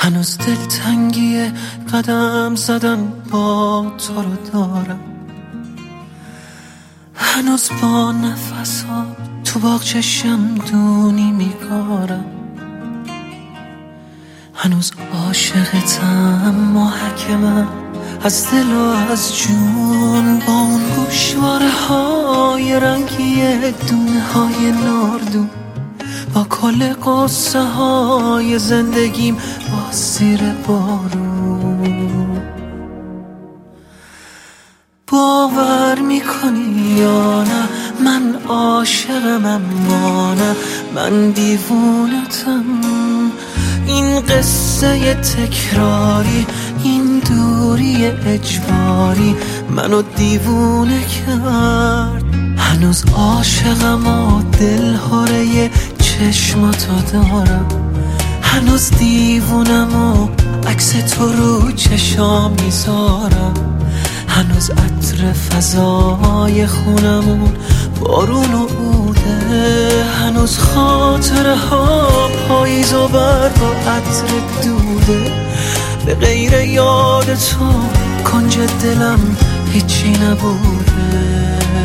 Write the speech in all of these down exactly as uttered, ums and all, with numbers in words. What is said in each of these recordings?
هنوز دلتنگی قدم زدن با تو رو دارم، هنوز با نفسا تو باغچه شمدونی میکارم، هنوز عاشقتم محکمم از دل و از جون، با اون گوشواره های رنگی دونه های ناردون، با کل قصه های زندگیم با زیر بارون. باور میکنی یا نه من عاشقم اما نه من دیوونتم، این قصه تکراری، این دوری اجباری منو دیوونه کرد. هنوز عاشقم و دلهاره چشماتو دارم، هنوز دیوونم و عکس تو رو چشام میذارم، هنوز عطر فضای خونمون بارون و عوده، هنوز خاطره ها پاییز و برق و عطر دوده، به غیر یاد تو کنج دلم هیچی نبوده.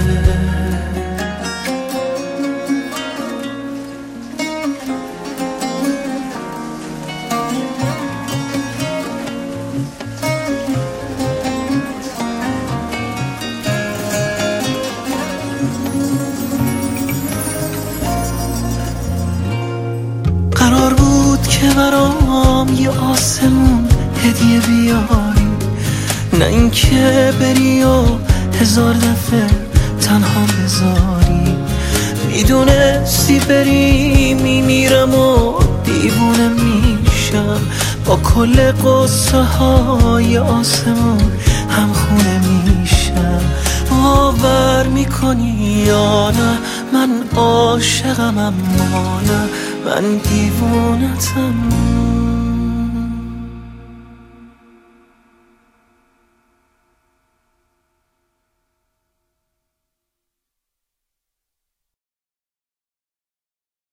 قرار بود که برام یه آسمون هدیه بیاری، نه اینکه بری و هزار دفعه تنها بذاری. میدونستی بری میمیرم و دیوونه میشم، با کل قصه های آسمون همخونه میشم. باور میکنی یا نه من عاشقم اما نه من دیوونتم.